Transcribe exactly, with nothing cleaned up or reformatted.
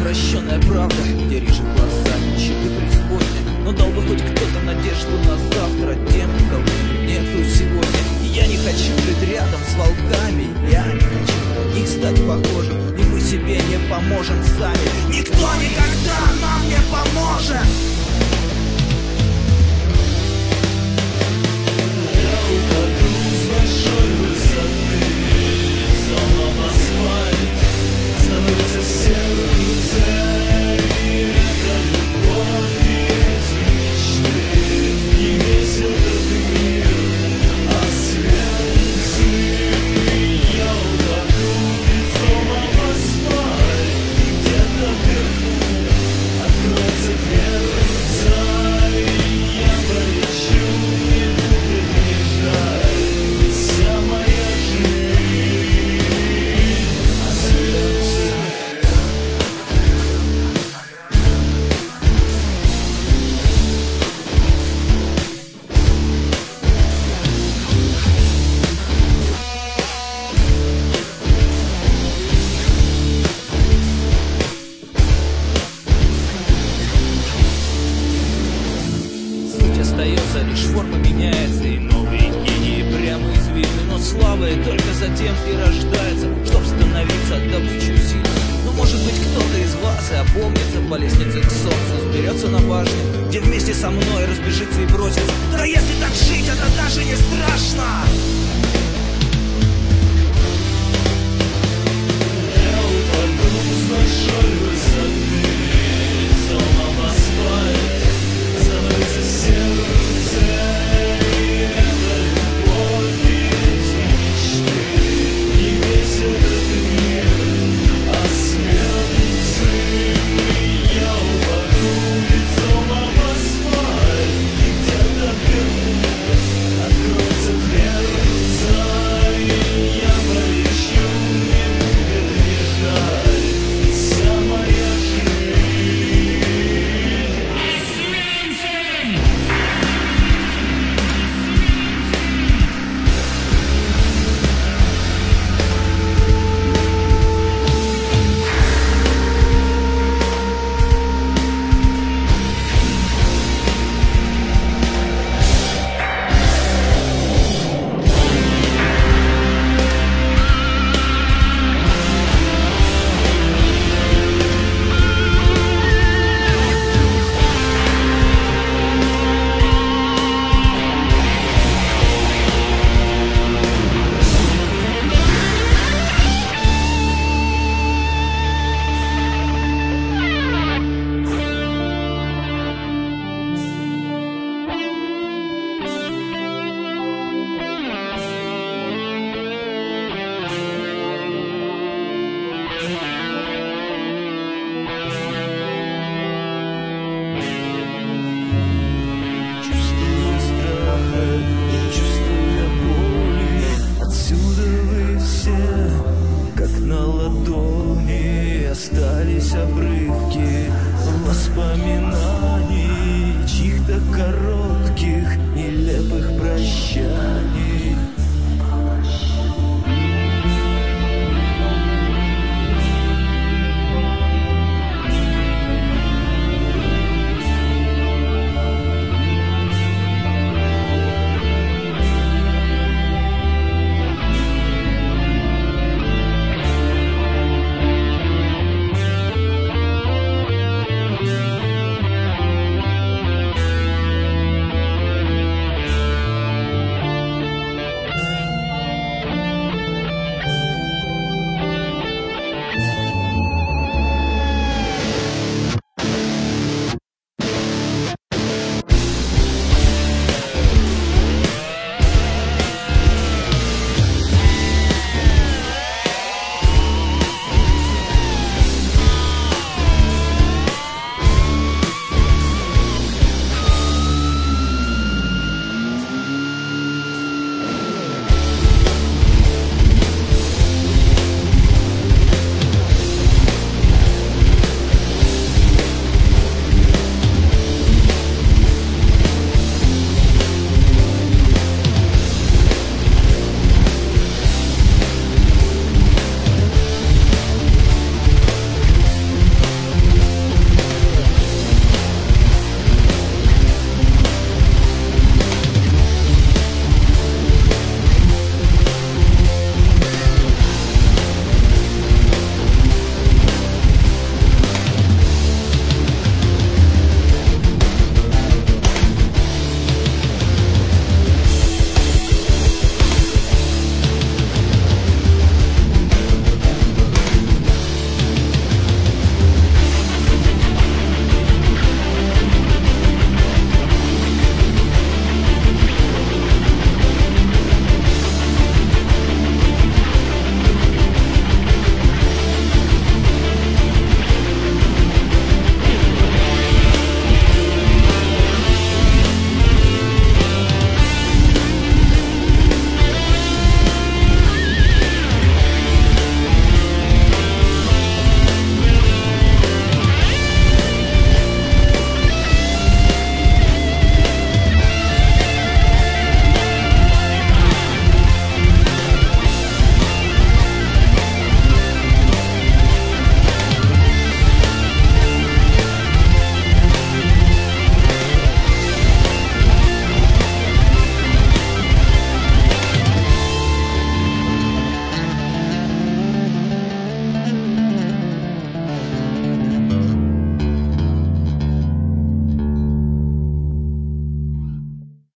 извращенная правда, где режет глаза нищеты преисподней. Но дал бы хоть кто-то надежду на завтра тем, кого нету сегодня. И я не хочу жить рядом с волками, я не хочу на них стать похожим. И мы себе не поможем сами, никто никогда нам не поможет. Остается, лишь форма меняется, и новые гении прямо из видны. Но слабые только затем и рождается, чтоб становиться добычей сил. Но может быть кто-то из вас и опомнится по лестнице к солнцу, сберется на башню, где вместе со мной разбежится и бросится. Да если так жить, это даже не страшно.